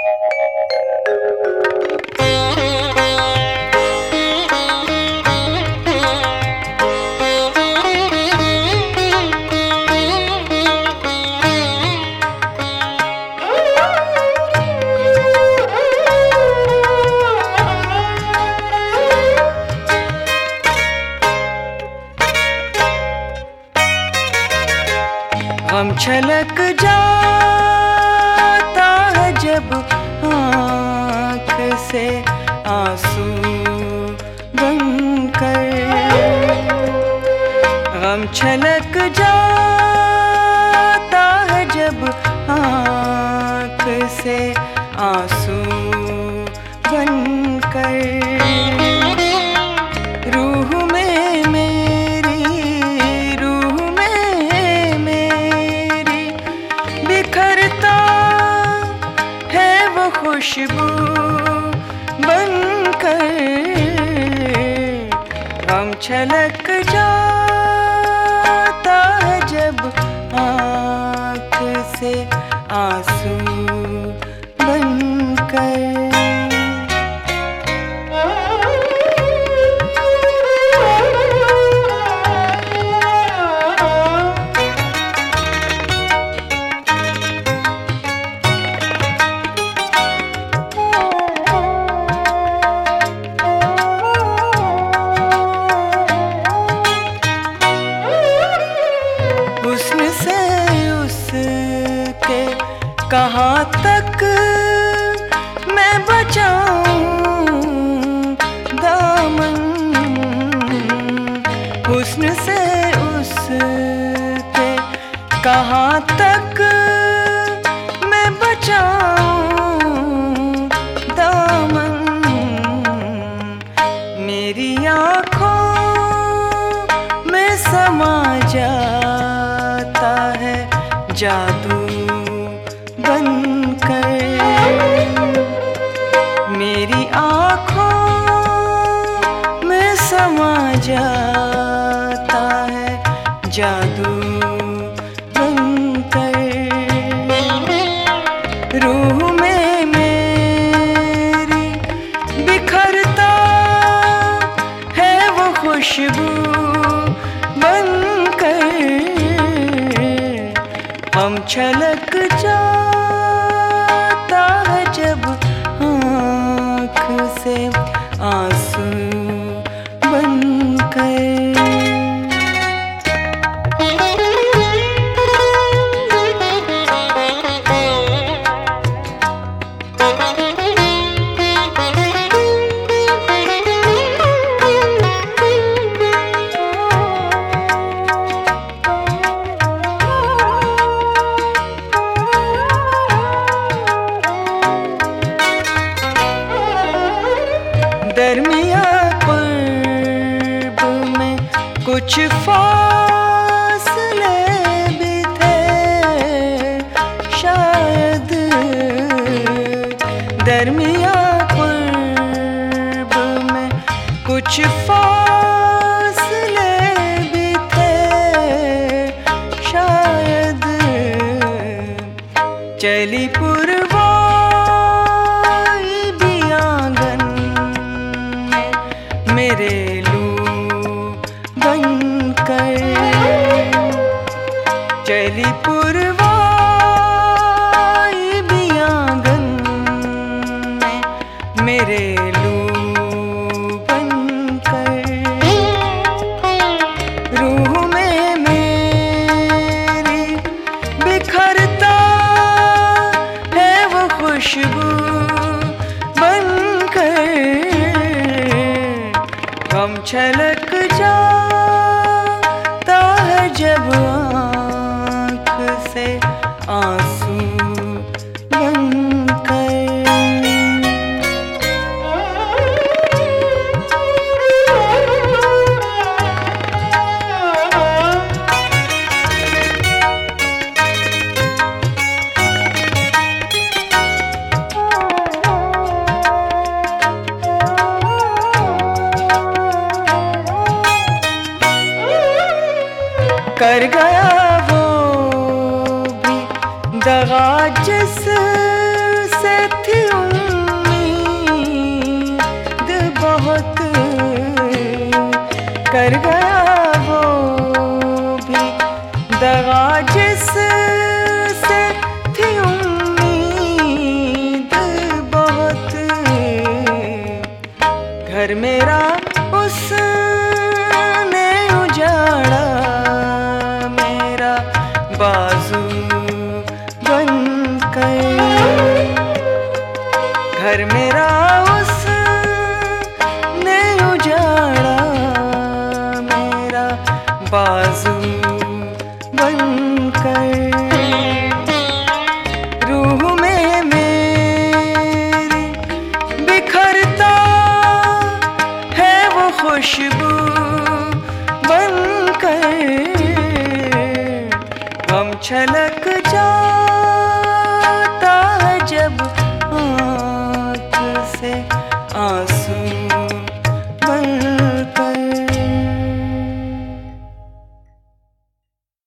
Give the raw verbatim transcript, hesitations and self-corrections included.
गम छलक जाता है जब आँख से आंसू बनकर, गम छलक जाता है जब आँख से आंसू बनकर। खुशबू बनकर गम छलक जाता है जब आँख से आंसू बनकर। कहाँ तक मैं बचाऊं दामन, हुस्न से उसके कहाँ तक मैं बचाऊं दामन। मेरी आँखों में समा जाता है जादू बनकर, मेरी आँखों में समा जाता है जादू बनकर। रूह में मेरी बिखरता है वो खुशबू बनकर, हम छलक जाता है जब आँख से आंसू बनकर। दरमिया क़ुर्ब में कुछ फासले भी थे शायद, दरमिया क़ुर्ब में कुछ फासले भी थे शायद। चली पुरवाई भी आंगन मेरे लू बनकर, चली पुरवाई भी आंगन में मेरे लू बनकर। रूह में मेरी बिखरता है वो खुशबू बनकर, गम छलक जाता है जब आँख से आंसू बनकर। कर गया वो भी दगा जिस से थी कर गया वो भी दगा जिससे थी उम्मीद बहुत। घर मेरा उसने उजाड़ा, मेरा बाजू बनकर। घर मेरा उसने उजाड़ा, मेरा बाजू बनकर। रूह में मेरी बिखरता है वो खुशबू बनकर। गम छलक जाता है जब